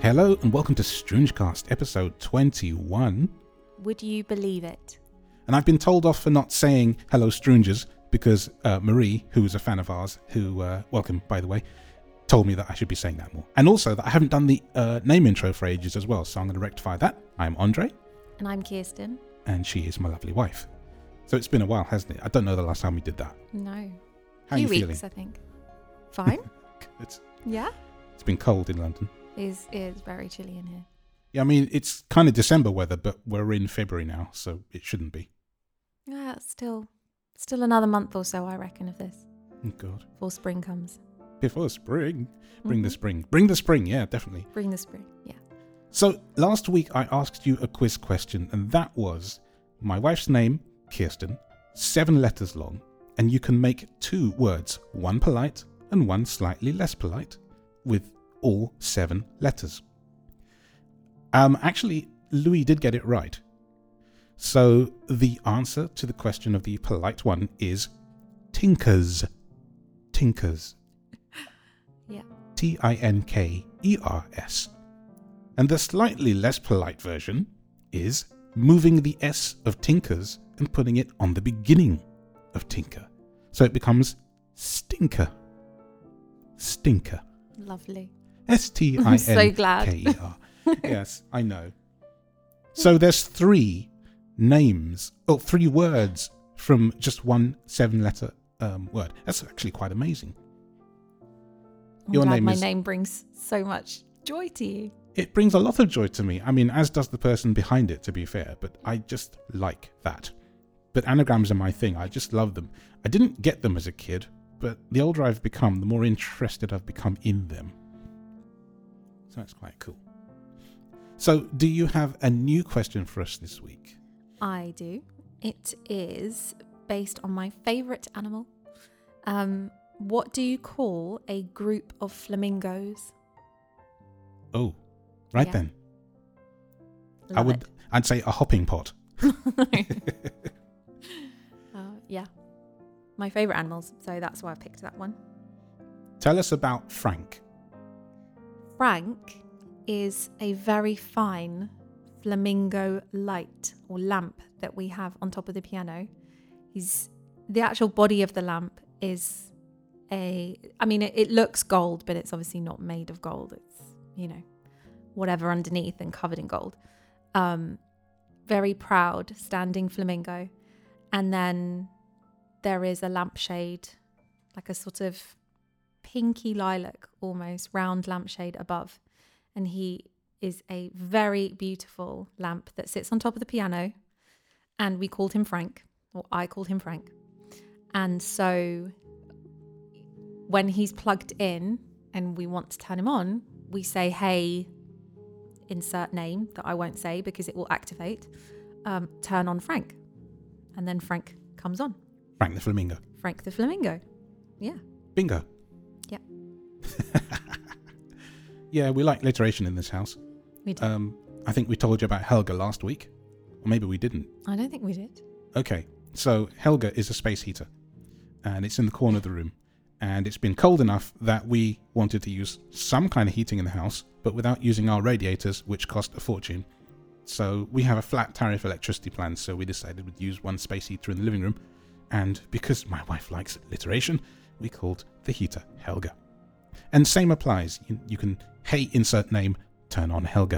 Hello and welcome to Strungecast episode 21. Would you believe it? And I've been told off for not saying hello Strungers because Marie, who is a fan of ours, who, welcome by the way, told me that I should be saying that more. And also that I haven't done the name intro for ages as well, so I'm going to rectify that. I'm Andre. And I'm Kirsten. And she is my lovely wife. So it's been a while, hasn't it? I don't know the last time we did that. No. How are you feeling? Weeks, I think. Fine. Good. Yeah? It's been cold in London. It is very chilly in here. Yeah, I mean, it's kind of December weather, but we're in February now, so it shouldn't be. Yeah, it's still another month or so, I reckon, of this. Oh, God. Before spring comes. Before spring. Bring the spring. Bring the spring, yeah, definitely. Bring the spring, yeah. So, last week I asked you a quiz question, and that was my wife's name, Kirsten, 7 letters long, and you can make 2 words, one polite and one slightly less polite, with all 7 letters. Actually, Louis did get it right. So the answer to the question of the polite one is tinkers. Tinkers. Yeah. Tinkers. And the slightly less polite version is moving the S of tinkers and putting it on the beginning of tinker. So it becomes stinker. Stinker. Lovely. Stinker. I'm so glad. Yes, I know. So there's 3 names, or 3 words from just one 7-letter word. That's actually quite amazing. My name brings so much joy to you. It brings a lot of joy to me. I mean, as does the person behind it, to be fair, but I just like that. But anagrams are my thing. I just love them. I didn't get them as a kid, but the older I've become, the more interested I've become in them. So that's quite cool. So, do you have a new question for us this week? I do. It is based on my favourite animal. What do you call a group of flamingos? Oh, right then. I'd say a hopping pot. Yeah. My favourite animals, so that's why I picked that one. Tell us about Frank. Frank is a very fine flamingo light or lamp that we have on top of the piano. The actual body of the lamp is it looks gold, but it's obviously not made of gold. It's, whatever underneath and covered in gold. Very proud standing flamingo. And then there is a lampshade, like a sort of pinky lilac, almost round lampshade above. And he is a very beautiful lamp that sits on top of the piano. And we called him Frank, or I called him Frank. And so when he's plugged in and we want to turn him on, we say, hey, insert name that I won't say because it will activate, turn on Frank. And then Frank comes on. Frank the Flamingo. Frank the Flamingo. Yeah. Bingo. Yeah. Yeah, we like alliteration in this house. We do. I think we told you about Helga last week. Or maybe we didn't. I don't think we did. Okay, so Helga is a space heater. And it's in the corner of the room. And it's been cold enough that we wanted to use some kind of heating in the house, but without using our radiators, which cost a fortune. So we have a flat tariff electricity plan, so we decided we'd use one space heater in the living room. And because my wife likes alliteration, we called the heater Helga. And same applies. You can, hey, insert name, turn on Helga.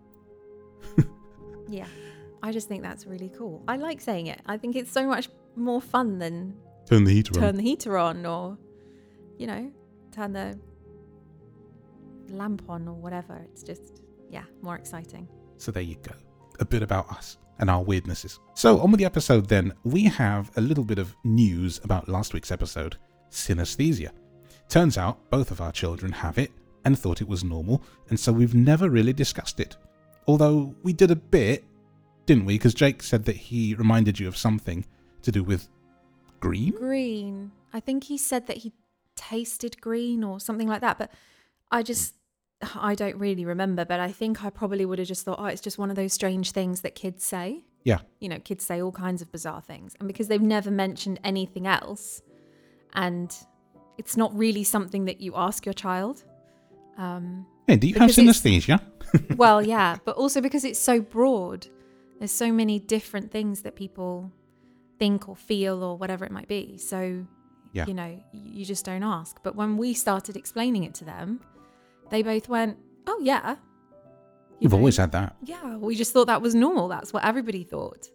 Yeah, I just think that's really cool. I like saying it. I think it's so much more fun than turn the heater on or, turn the lamp on or whatever. It's just, more exciting. So there you go. A bit about us and our weirdnesses. So on with the episode then, we have a little bit of news about last week's episode, synesthesia. Turns out both of our children have it and thought it was normal, and so we've never really discussed it. Although we did a bit, didn't we? Because Jake said that he reminded you of something to do with green? Green. I think he said that he tasted green or something like that, but I don't really remember, but I think I probably would have just thought, it's just one of those strange things that kids say. Yeah. Kids say all kinds of bizarre things. And because they've never mentioned anything else, and it's not really something that you ask your child, Hey, do you have Because it's- synesthesia? Well, yeah, but also because it's so broad. There's so many different things that people think or feel or whatever it might be. So, Yeah. you know, you just don't ask. But when we started explaining it to them, they both went, oh, yeah. You've know, always had that. Yeah, we just thought that was normal. That's what everybody thought.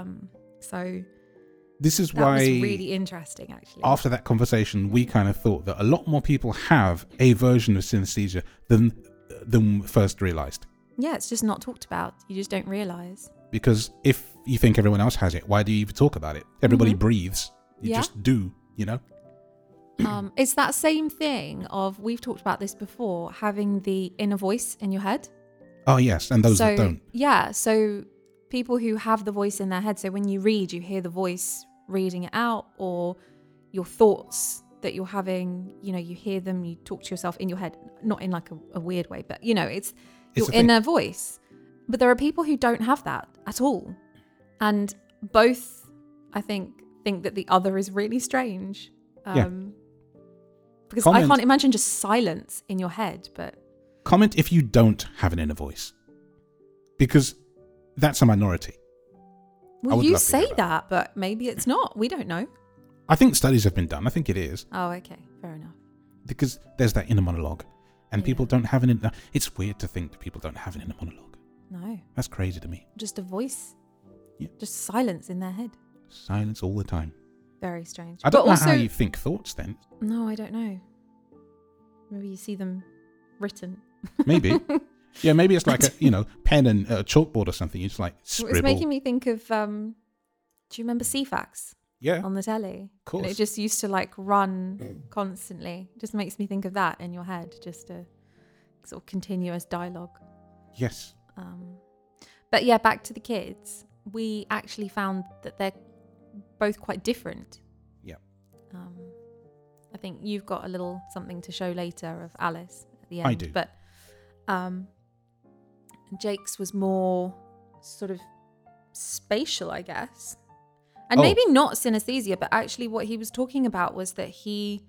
So This is that why, was really interesting, actually. after that conversation, we kind of thought that a lot more people have a version of synesthesia than first realized. Yeah, it's just not talked about. You just don't realize. Because if you think everyone else has it, why do you even talk about it? Everybody breathes. You Yeah. just do, you know? It's that same thing of, we've talked about this before, having the inner voice in your head. Oh, yes. And those that don't. Yeah, so people who have the voice in their head, so when you read, you hear the voice reading it out, or your thoughts that you're having, you know, you hear them, you talk to yourself in your head, not in like a weird way, but, you know, it's your inner voice. But there are people who don't have that at all. And both, I think that the other is really strange. Because I can't imagine just silence in your head, but... Comment if you don't have an inner voice. Because that's a minority. Well, you say that, but maybe it's not. We don't know. I think studies have been done. I think it is. Oh, okay. Fair enough. Because there's that inner monologue. And people don't have an inner... It's weird to think that people don't have an inner monologue. No. That's crazy to me. Just a voice. Yeah. Just silence in their head. Silence all the time. Very strange. I don't know how you think thoughts then. No, I don't know. Maybe you see them written. Maybe. Yeah, maybe it's like a, pen and a chalkboard or something. You just like scribble. It's making me think of, do you remember CFAX? Yeah. On the telly? Of course. And it just used to like run constantly. It just makes me think of that in your head. Just a sort of continuous dialogue. Yes. But yeah, back to the kids. We actually found that they're both quite different. Yeah. I think you've got a little something to show later of Alice at the end. I do. But Jake's was more sort of spatial, I guess. And maybe not synesthesia, but actually what he was talking about was that he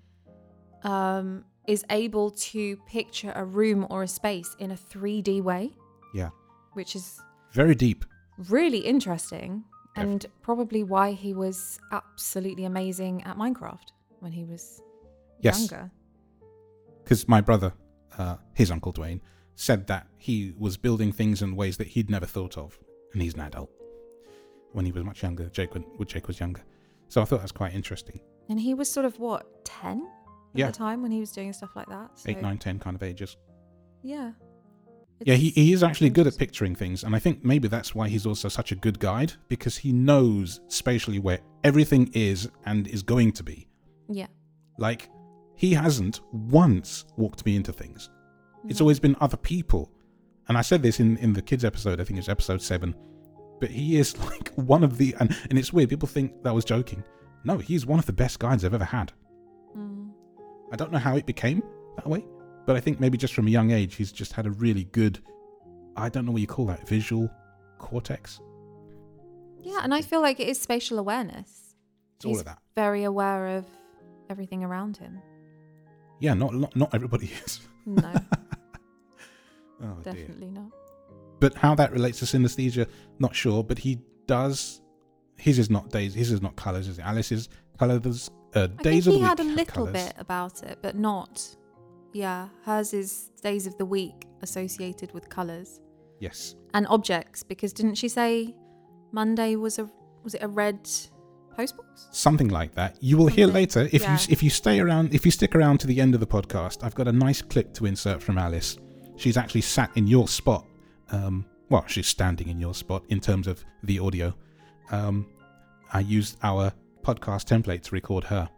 is able to picture a room or a space in a 3D way. Yeah. Which is very deep. Really interesting. And probably why he was absolutely amazing at Minecraft when he was younger. Because my brother, his Uncle Dwayne, said that he was building things in ways that he'd never thought of. And he's an adult. When he was much younger, Jake was younger. So I thought that was quite interesting. And he was sort of, 10 at the time when he was doing stuff like that? So 8, 9, 10 kind of ages. Yeah. Yeah, he is actually good at picturing things. And I think maybe that's why he's also such a good guide. Because he knows spatially where everything is and is going to be. Yeah. Like, he hasn't once walked me into things. No. It's always been other people. And I said this in the kids episode, I think it's episode 7. But he is like one of the... And it's weird, people think that I was joking. No, he's one of the best guides I've ever had. I don't know how it became that way. But I think maybe just from a young age, he's just had a really good... I don't know what you call that. Visual cortex? Yeah, and I feel like it is spatial awareness. It's all of that. Very aware of everything around him. Yeah, not everybody is. No. Oh, definitely not. But how that relates to synesthesia, not sure. But he does. His is not days. His is not colours. Is it? Alice's colours. Days of the week. He had a little bit about it, but not. Yeah, hers is days of the week associated with colours. Yes. And objects, because didn't she say Monday was it a red postbox? Something like that. You will hear later if you stick around to the end of the podcast. I've got a nice clip to insert from Alice. She's actually sat in your spot. Well, she's standing in your spot in terms of the audio. I used our podcast template to record her.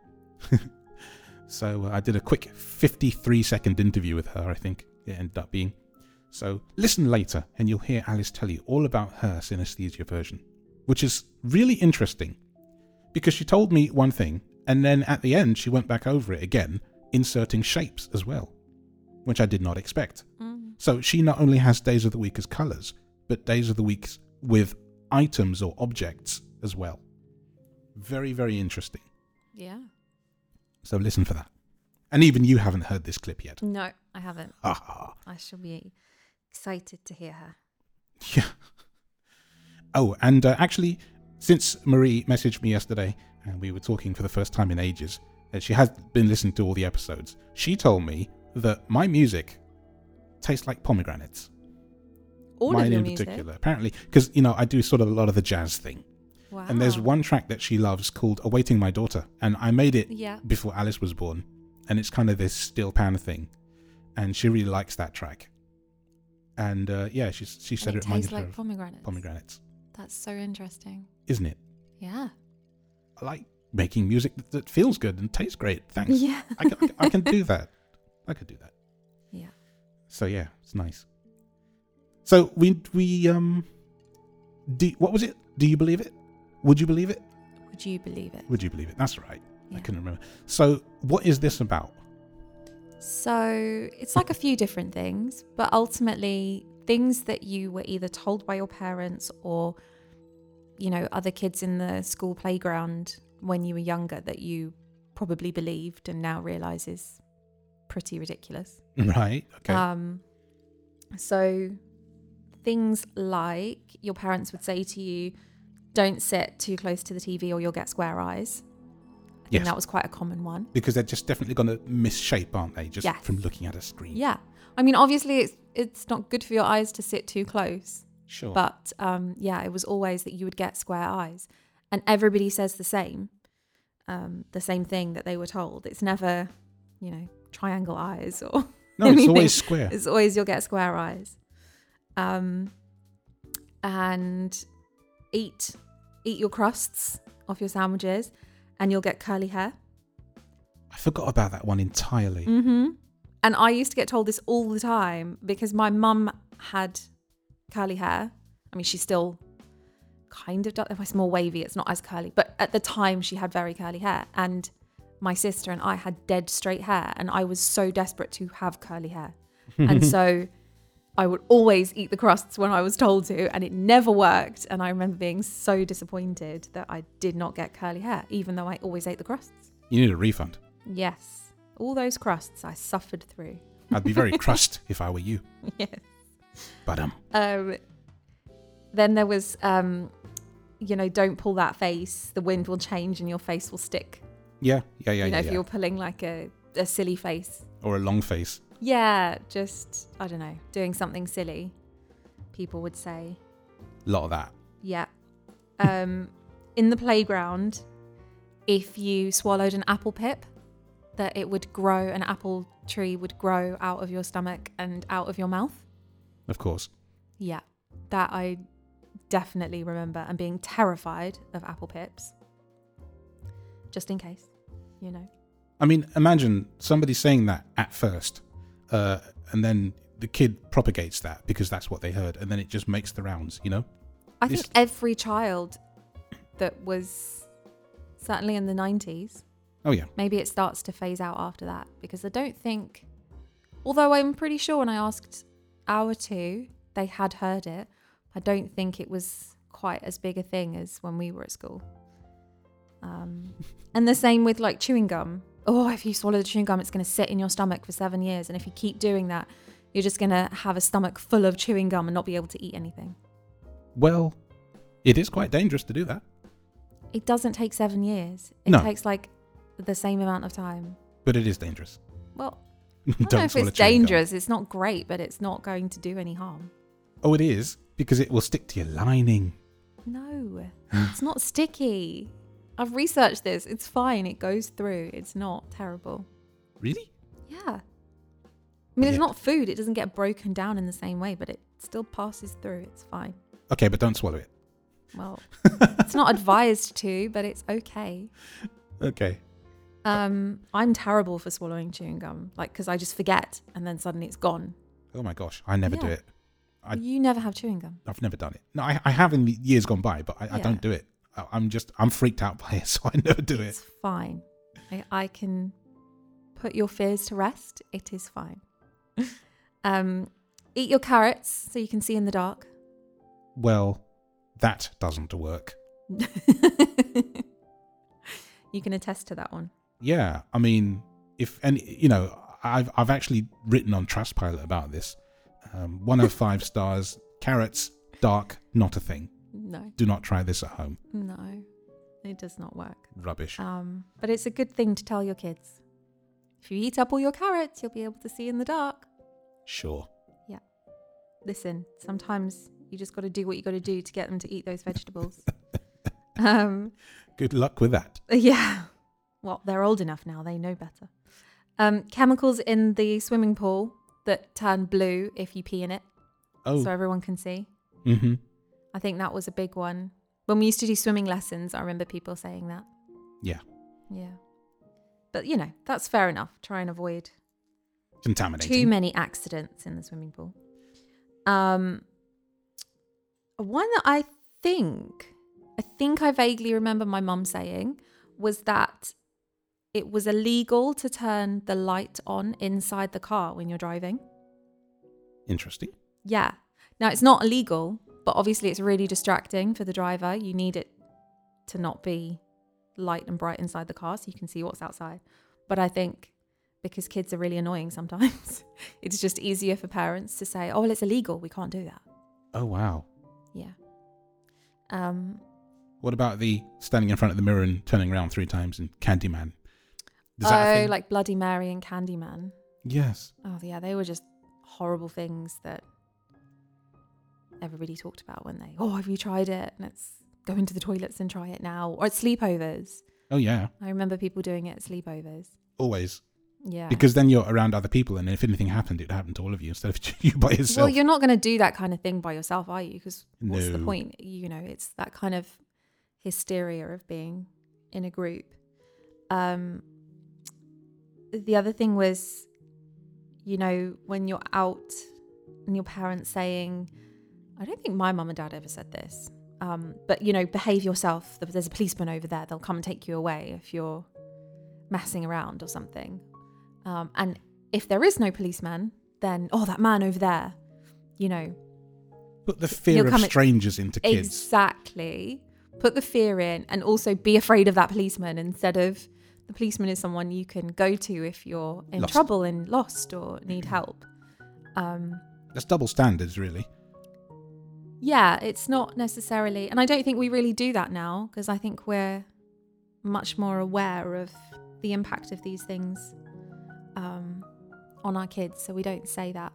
So I did a quick 53-second interview with her, I think it ended up being. So listen later and you'll hear Alice tell you all about her synesthesia version, which is really interesting because she told me one thing and then at the end she went back over it again, inserting shapes as well, which I did not expect. So she not only has days of the week as colours, but days of the week with items or objects as well. Very, very interesting. Yeah. So listen for that. And even you haven't heard this clip yet. No, I haven't. Haha. I shall be excited to hear her. Yeah. Oh, and actually, since Marie messaged me yesterday and we were talking for the first time in ages, and she has been listening to all the episodes, she told me that my music tastes like pomegranates. All Mine of your in music? particular, apparently, because I do sort of a lot of the jazz thing. Wow. And there's one track that she loves called "Awaiting My Daughter," and I made it Yeah. before Alice was born, and it's kind of this steel pan thing, and she really likes that track. And yeah, she said it reminded tastes her like of pomegranates. That's so interesting. isn't it? Yeah. I like making music that feels good and tastes great. Thanks. Yeah. I can do that. I could do that. Yeah. So yeah, it's nice. So we what was it? Do you believe it? Would you believe it? Would you believe it? Would you believe it? That's right. Yeah. I couldn't remember. So what is this about? So it's like a few different things, but ultimately things that you were either told by your parents or, other kids in the school playground when you were younger that you probably believed and now realize is pretty ridiculous. Right. Okay. So things like your parents would say to you, don't sit too close to the TV or you'll get square eyes. I think Yes. that was quite a common one. Because they're just definitely going to misshape, aren't they? Just Yes. from looking at a screen. Yeah. I mean, obviously it's not good for your eyes to sit too close. Sure. But yeah, it was always that you would get square eyes. And everybody says the same thing that they were told. It's never, triangle eyes or no, it's anything. always square. It's always you'll get square eyes. And eat your crusts off your sandwiches and you'll get curly hair. I forgot about that one entirely. Mm-hmm. And I used to get told this all the time because my mum had curly hair. I mean, she still kind of does. It's more wavy. It's not as curly. But at the time, she had very curly hair. And my sister and I had dead straight hair. And I was so desperate to have curly hair. And so I would always eat the crusts when I was told to. And it never worked. And I remember being so disappointed that I did not get curly hair, even though I always ate the crusts. You need a refund. Yes. All those crusts I suffered through. I'd be very crushed if I were you. Yes. But Then there was, don't pull that face. The wind will change and your face will stick. yeah. If you're pulling like a silly face. Or a long face. Yeah, just, I don't know, doing something silly, people would say. A lot of that. Yeah. In the playground, if you swallowed an apple pip, that it would grow, an apple tree would grow out of your stomach and out of your mouth. Of course. Yeah, that I definitely remember, and being terrified of apple pips. Just in case, I mean, imagine somebody saying that at first, and then the kid propagates that because that's what they heard, and then it just makes the rounds, I think every child that was certainly in the 90s, Oh, yeah. maybe it starts to phase out after that, because I don't think, although I'm pretty sure when I asked our two, they had heard it. I don't think it was quite as big a thing as when we were at school. And the same with like chewing gum. Oh, if you swallow the chewing gum, it's going to sit in your stomach for 7 years. And if you keep doing that, you're just going to have a stomach full of chewing gum and not be able to eat anything. Well, it is quite dangerous to do that. It doesn't take 7 years. It No. takes like the same amount of time. But it is dangerous. Well, I don't know if swallow it's chewing gum. dangerous. It's not great, but it's not going to do any harm. Oh, it is, because it will stick to your lining. No, it's not sticky. I've researched this. It's fine. It goes through. It's not terrible. Really? Yeah. I mean, it's Yeah. not food. It doesn't get broken down in the same way, but it still passes through. It's fine. Okay, but don't swallow it. Well, it's not advised to, but it's okay. Okay. I'm terrible for swallowing chewing gum, because I just forget and then suddenly it's gone. Oh my gosh, I never do Yeah. it. You never have chewing gum. I've never done it. No, I have in the years gone by, but I Yeah. don't do it. I'm freaked out by it, so I never do It's it. fine. I can put your fears to rest. It is fine. Eat your carrots so you can see in the dark. Well, that doesn't work. You can attest to that one. Yeah, I mean, I've actually written on Trustpilot about this. 1 of 5 stars. Carrots, dark, not a thing. No. Do not try this at home. No, it does not work. Rubbish. But it's a good thing to tell your kids. If you eat up all your carrots, you'll be able to see in the dark. Sure. Yeah. Listen, sometimes you just got to do what you got to do to get them to eat those vegetables. Good luck with that. Yeah. Well, they're old enough now. They know better. Chemicals in the swimming pool that turn blue if you pee in it. Oh. So everyone can see. Mm-hmm. I think that was a big one. When we used to do swimming lessons, I remember people saying that. Yeah. Yeah. But, that's fair enough. Try and avoid Contaminating. too many accidents in the swimming pool. One that I think I vaguely remember my mum saying was that it was illegal to turn the light on inside the car when you're driving. Interesting. Yeah. Now, it's not illegal, but obviously it's really distracting for the driver. You need it to not be light and bright inside the car so you can see what's outside. But I think because kids are really annoying sometimes, it's just easier for parents to say, oh, well, it's illegal. We can't do that. Oh, wow. Yeah. What about the standing in front of the mirror and turning around 3 times in Candyman? Is that a thing? Like Bloody Mary and Candyman. Yes. Oh, yeah. They were just horrible things that everybody talked about when have you tried it? Let's go into the toilets and try it now. Or at sleepovers. Oh, yeah. I remember people doing it at sleepovers. Always. Yeah. Because then you're around other people, and if anything happened, it'd happen to all of you instead of you by yourself. Well, you're not going to do that kind of thing by yourself, are you? Because what's the No. point? It's that kind of hysteria of being in a group. The other thing was, when you're out and your parents saying, I don't think my mum and dad ever said this, but, behave yourself. There's a policeman over there. They'll come and take you away if you're messing around or something. And if there is no policeman, then, that man over there, Put the fear of strangers into kids. Exactly. Put the fear in, and also be afraid of that policeman instead of the policeman is someone you can go to if you're in trouble and lost or need help. That's double standards, really. Yeah, it's not necessarily, and I don't think we really do that now, because I think we're much more aware of the impact of these things on our kids, so we don't say that.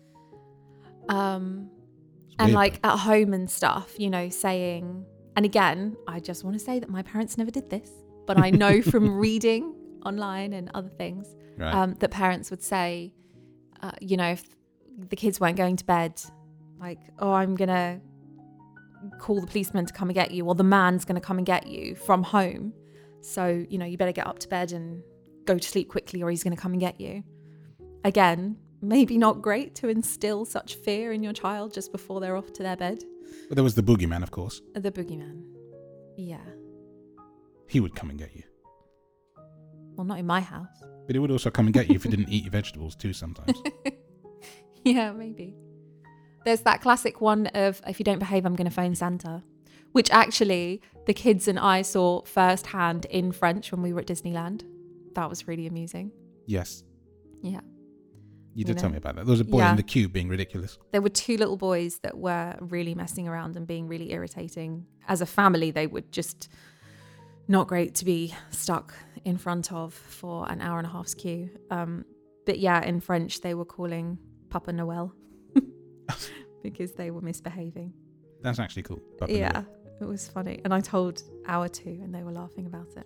And like at home and stuff, saying, and again, I just want to say that my parents never did this, but I know from reading online and other things, right. That parents would say, if the kids weren't going to bed, like, I'm going to call the policeman to come and get you, or the man's going to come and get you from home. So, you better get up to bed and go to sleep quickly, or he's going to come and get you. Again, maybe not great to instill such fear in your child just before they're off to their bed. But there was the boogeyman, of course. The boogeyman. Yeah. He would come and get you. Well, not in my house. But he would also come and get you if you didn't eat your vegetables too sometimes. Yeah, maybe. There's that classic one of, if you don't behave, I'm going to phone Santa, which actually the kids and I saw firsthand in French when we were at Disneyland. That was really amusing. Yes. Yeah. You did tell me about that. There was a boy in the queue being ridiculous. There were 2 little boys that were really messing around and being really irritating. As a family, they were just not great to be stuck in front of for an hour and a half's queue. But yeah, in French, they were calling Papa Noel because they were misbehaving. That's actually cool. Papa yeah, Noel. It was funny. And I told our 2 and they were laughing about it.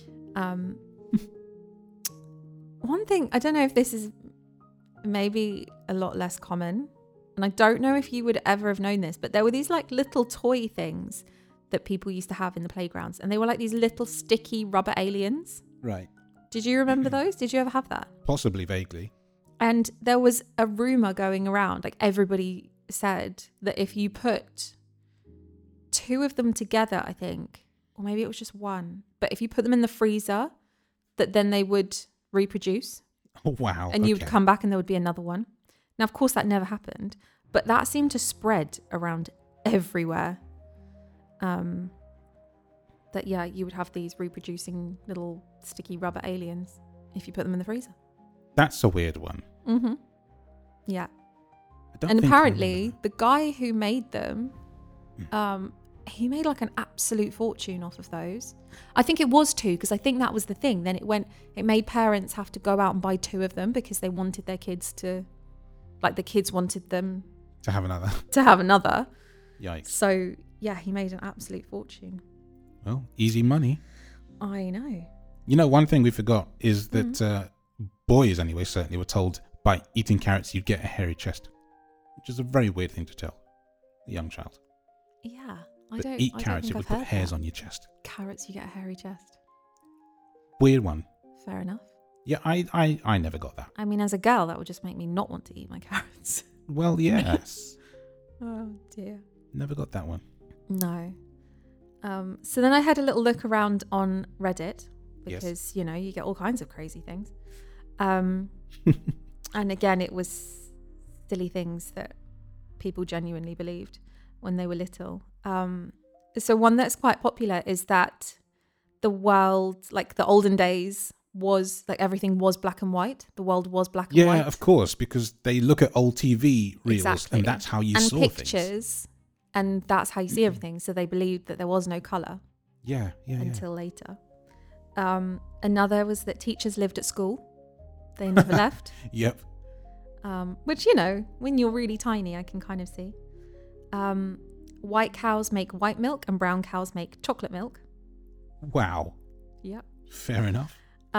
One thing, I don't know if this is maybe a lot less common, and I don't know if you would ever have known this, but there were these like little toy things that people used to have in the playgrounds, and they were like these little sticky rubber aliens. Right. Did you remember those? Did you ever have that? Possibly, vaguely. And there was a rumor going around, like everybody said that if you put 2 of them together, I think, or maybe it was just 1, but if you put them in the freezer, that then they would reproduce. Oh, wow. And you would come back and there would be another one. Now, of course, that never happened, but that seemed to spread around everywhere. That, yeah, you would have these reproducing little sticky rubber aliens. if you put them in the freezer. That's a weird one. Mm-hmm. Yeah. I don't And think I apparently, remember the guy who made them, he made like an absolute fortune off of those. I think it was 2 because I think that was the thing. Then it made parents have to go out and buy 2 of them because they wanted their kids to, like the kids wanted them that. To have another. to have another. Yikes. So yeah, he made an absolute fortune. Well, easy money. I know. You know, one thing we forgot is that boys, anyway, certainly were told by eating carrots you'd get a hairy chest, which is a very weird thing to tell a young child. Yeah. But eat carrots, it would put hairs on your chest. Carrots, you get a hairy chest. Weird one. Fair enough. Yeah, I never got that. I mean, as a girl, that would just make me not want to eat my carrots. Well, yes. Oh dear. Never got that one. No. So then I had a little look around on Reddit because, Yes. you know, you get all kinds of crazy things. And again, it was silly things that people genuinely believed when they were little. So one that's quite popular is that the world, like the olden days, was like everything was black and white. The world was black and white. Yeah, of course, because they look at old TV reels Exactly. and that's how you and saw pictures, things. and that's how you see everything. So they believed that there was no colour Yeah. until later. Another was that teachers lived at school. They never left. Yep. Which, you know, when you're really tiny, I can kind of see. White cows make white milk and brown cows make chocolate milk. Wow. Yep. Fair enough.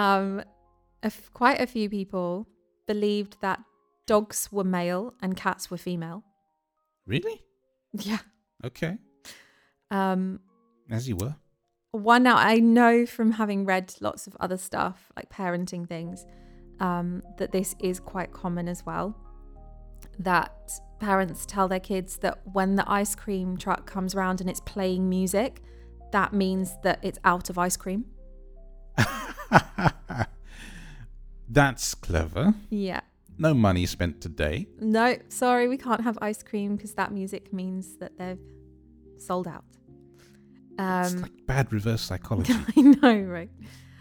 Quite a few people believed that dogs were male and cats were female. Really? Yeah. Okay. As you were. One now I know from having read lots of other stuff like parenting things, that this is quite common as well. That parents tell their kids that when the ice cream truck comes around and it's playing music, that means that it's out of ice cream. That's clever. Yeah. No money spent today. No, sorry, we can't have ice cream because that music means that they've sold out. It's like bad reverse psychology. I know, right?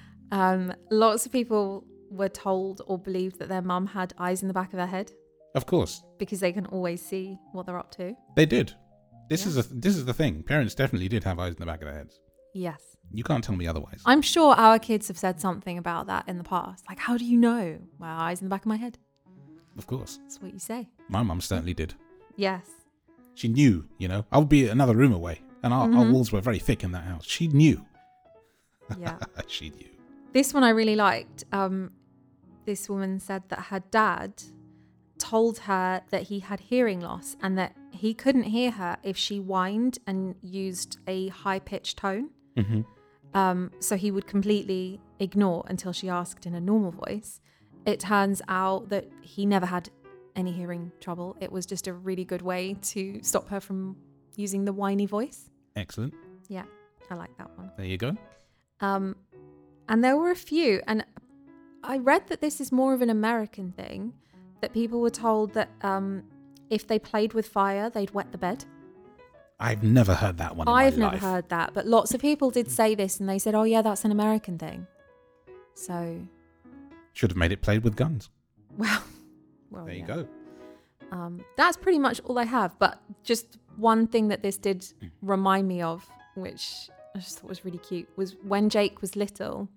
Lots of people were told or believed that their mum had eyes in the back of their head Of course. because they can always see what they're up to. They did. This Yeah. is the thing. Parents definitely did have eyes in the back of their heads. Yes. You can't tell me otherwise. I'm sure our kids have said something about that in the past. Like, how do you know? Well, eyes in the back of my head. Of course. That's what you say. My mum certainly did. Yes. She knew, you know. I would be another room away. And our walls were very thick in that house. She knew. Yeah. She knew. This one I really liked. This woman said that her dad told her that he had hearing loss and that he couldn't hear her if she whined and used a high-pitched tone. Mm-hmm. So he would completely ignore until she asked in a normal voice. It turns out that he never had any hearing trouble. It was just a really good way to stop her from using the whiny voice. Excellent. Yeah, I like that one. There you go. And there were a few, and I read that this is more of an American thing, that people were told that if they played with fire, they'd wet the bed. I've never heard that one in I've my never life. heard that, but lots of people did say this, and they said, oh yeah, that's an American thing. So, Should have made it played with guns. well There you yeah. go. That's pretty much all I have, but just one thing that this did remind me of, which I just thought was really cute, was when Jake was little,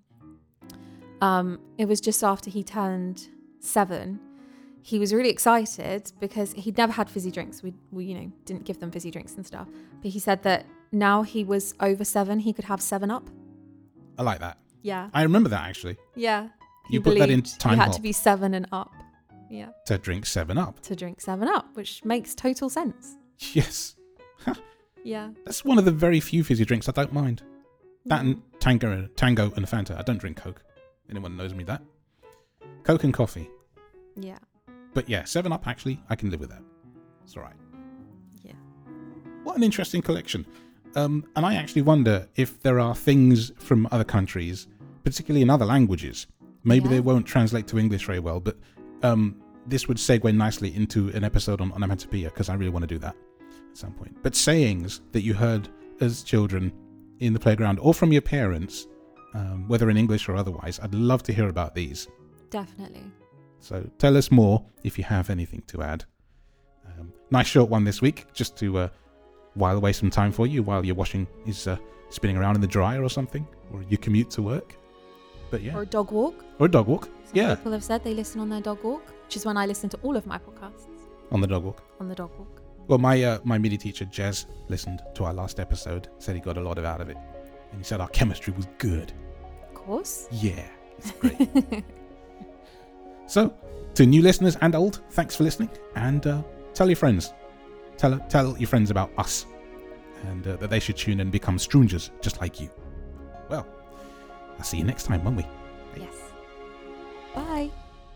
it was just after he turned 7. He was really excited because he'd never had fizzy drinks. We didn't give them fizzy drinks and stuff. But he said that now he was over 7, he could have 7-Up. I like that. Yeah. I remember that actually. Yeah. You put that in believed Time you had Hop. to be 7 and up. Yeah. To drink 7-Up. To drink 7-Up, which makes total sense. Yes. Yeah. That's one of the very few fizzy drinks I don't mind. That and Tango and Fanta. I don't drink Coke. Anyone knows me that. Coke and coffee. Yeah. But yeah, 7-Up actually, I can live with that. It's alright. Yeah. What an interesting collection. And I actually wonder if there are things from other countries, particularly in other languages. Maybe Yeah. they won't translate to English very well, but this would segue nicely into an episode on onomatopoeia, because I really want to do that at some point. But sayings that you heard as children in the playground or from your parents whether in English or otherwise. I'd love to hear about these. Definitely. So tell us more if you have anything to add. Nice short one this week, just to while away some time for you while your washing is spinning around in the dryer or something, or you commute to work. But yeah. Or a dog walk. Or a dog walk. Some people have said they listen on their dog walk, which is when I listen to all of my podcasts. On the dog walk. On the dog walk. Well, my MIDI teacher, Jez, listened to our last episode, said he got a lot out of it. And he said our chemistry was good. Of course. Yeah, it's great. So, to new listeners and old, thanks for listening. And tell your friends. Tell your friends about us. And that they should tune in and become Stroongers just like you. Well, I'll see you next time, won't we? Yes. Bye.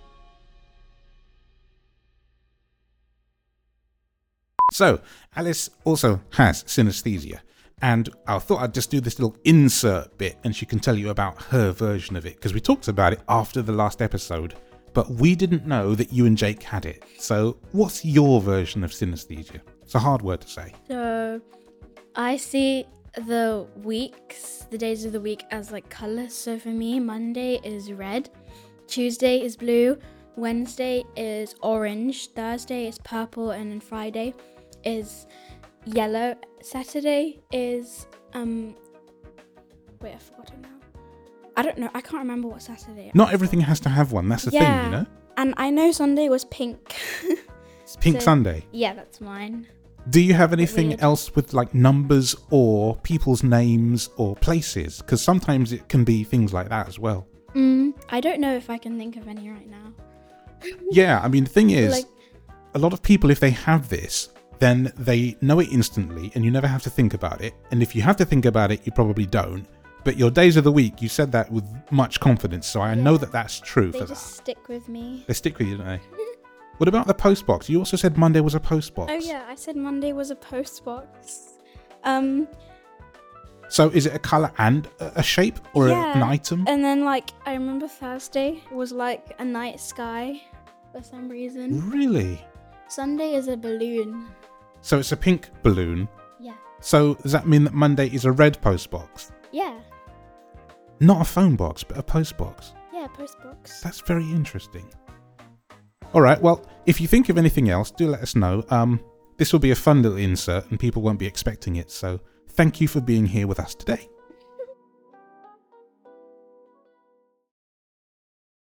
So, Alice also has synesthesia, and I thought I'd just do this little insert bit and she can tell you about her version of it, because we talked about it after the last episode, but we didn't know that you and Jake had it. So, what's your version of synesthesia? It's a hard word to say. So, I see the days of the week as like colours. So for me, Monday is red, Tuesday is blue, Wednesday is orange, Thursday is purple, and then Friday is yellow. Saturday is wait, I forgot it now. I don't know. I can't remember what Saturday. Not everything has to have one. That's the thing, you know. And I know Sunday was pink. It's Pink Sunday. Yeah, that's mine. Do you have anything Weird. else with like numbers or people's names or places? Because sometimes it can be things like that as well. I don't know if I can think of any right now. Yeah, I mean, the thing is, Like- a lot of people, if they have this, then they know it instantly and you never have to think about it. And if you have to think about it, you probably don't. But your days of the week, you said that with much confidence. So I know that that's true They for just that. stick with me. They stick with you, don't they? What about the post box? You also said Monday was a post box. Oh yeah, I said Monday was a post box. So is it a colour and a shape or Yeah. an item? And then like I remember Thursday was like a night sky for some reason. Really? Sunday is a balloon. So it's a pink balloon. Yeah. So does that mean that Monday is a red post box? Yeah. Not a phone box, but a post box. Yeah, post box. That's very interesting. All right, well, if you think of anything else, do let us know. This will be a fun little insert and people won't be expecting it. So thank you for being here with us today.